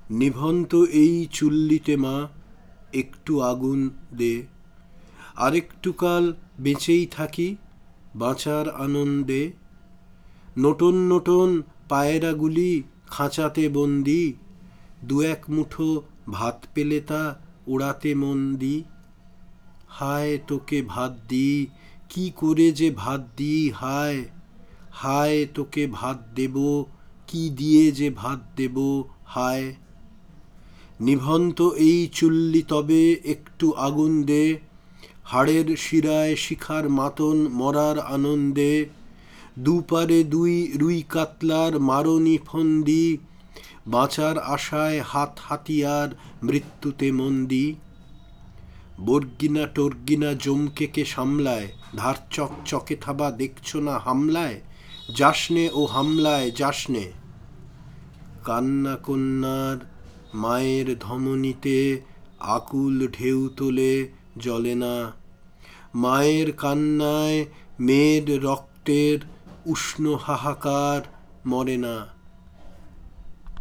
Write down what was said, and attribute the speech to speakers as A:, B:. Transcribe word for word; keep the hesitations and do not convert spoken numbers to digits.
A: নিভন্ত এই চুল্লিতে মা, একটু আগুন দে, আরেকটু কাল বেঁচেই থাকি বাঁচার আনন্দে। নতুন নতুন পায়রাগুলি খাঁচাতে বন্দি, দু এক মুঠো ভাত পেলে তা ওড়াতে মন দি। হায় তোকে ভাত দিই, কি করে যে ভাত দিই হায়, হায় তোকে ভাত দেব, কি দিয়ে যে ভাত দেব হায়। নিভন্ত এই চুল্লি তবে, একটু আগুন দে, হাড়ের শিরায় শিখার মাতন মরার আনন্দে। দুপারে দুই রুই কাতলার মারণী ফন্দি, বাঁচার আশায় হাত হাতিয়ার মৃত্যুতে মন্দি। বর্গিনা টর্গিনা জমকেকে সামলায়, ধার চকচকে থাবা দেখছো না হামলায়, যাসনে ও হামলায় যাসনে। কান্না কন্যার মায়ের ধমনীতে আকুল ঢেউ তোলে, জ্বলে না। মায়ের কান্নায় মেয়ের রক্তের উষ্ণ হাহাকার মরে না।